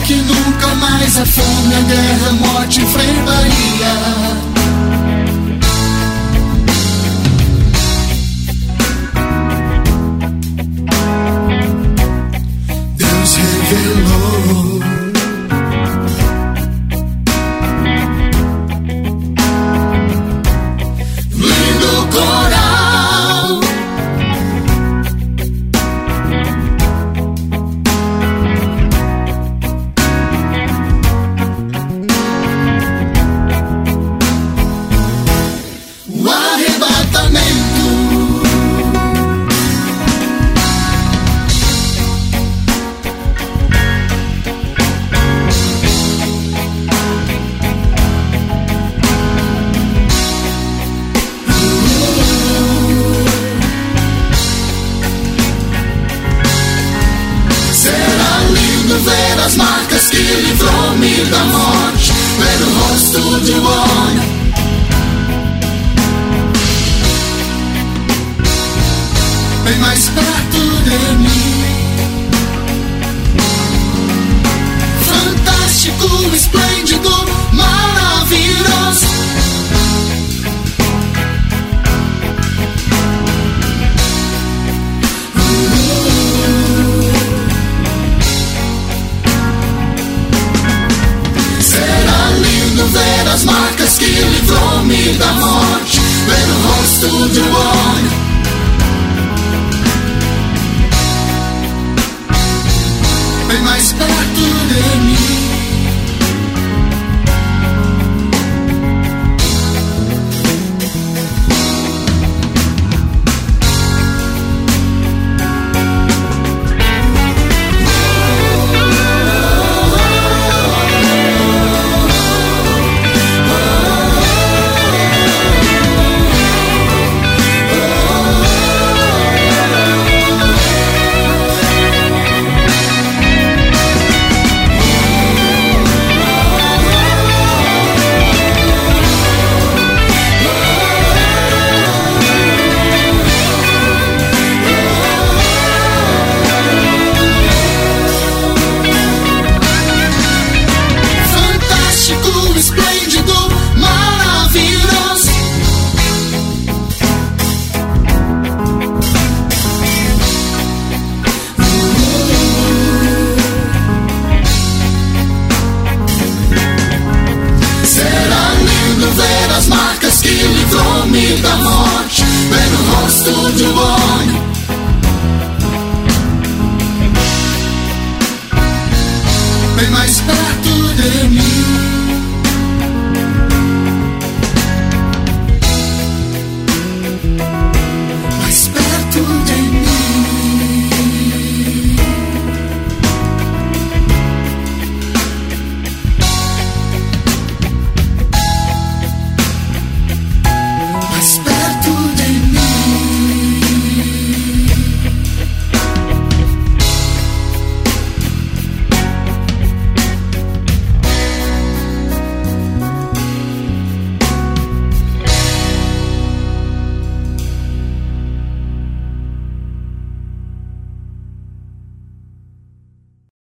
que nunca mais a fome, a guerra, a morte enfrentaria. Deus revelou lindo coral, o arrebatamento. Será lindo ver as marcas que livrou-me da morte, ver o rosto de um homem bem mais perto de mim. Fantástico, esplêndido, maravilhoso. Será lindo ver as marcas que livrou-me da morte, ver o rosto de um homem